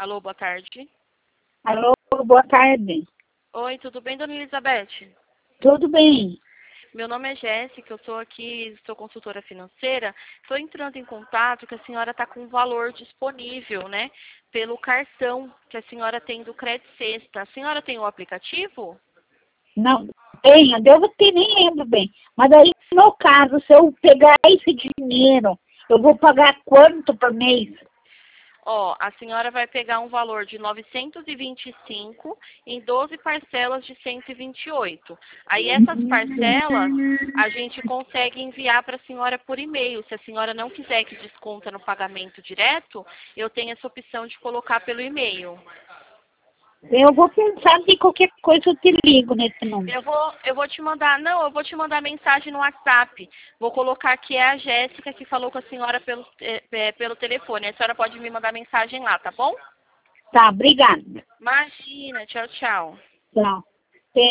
Alô, boa tarde. Alô, boa tarde. Oi, tudo bem, dona Elizabeth? Tudo bem? Meu nome é Jéssica, eu estou aqui, sou consultora financeira. Estou entrando em contato que a senhora está com um valor disponível, né? Pelo cartão que a senhora tem do Credit Sexta. A senhora tem o aplicativo? Não, tenho, eu devo ter, nem lembro bem. Mas aí, no meu caso, se eu pegar esse dinheiro, eu vou pagar quanto por mês? Ó, a senhora vai pegar um valor de 925 em 12 parcelas de 128. Aí essas parcelas a gente consegue enviar para a senhora por e-mail. Se a senhora não quiser que desconta no pagamento direto, eu tenho essa opção de colocar pelo e-mail. Eu vou pensar de qualquer coisa, eu te ligo nesse número. Eu vou te mandar, não, eu vou te mandar mensagem no WhatsApp. Vou colocar que é a Jéssica que falou com a senhora pelo telefone. A senhora pode me mandar mensagem lá, tá bom? Tá, obrigada. Imagina, tchau, tchau. Tchau.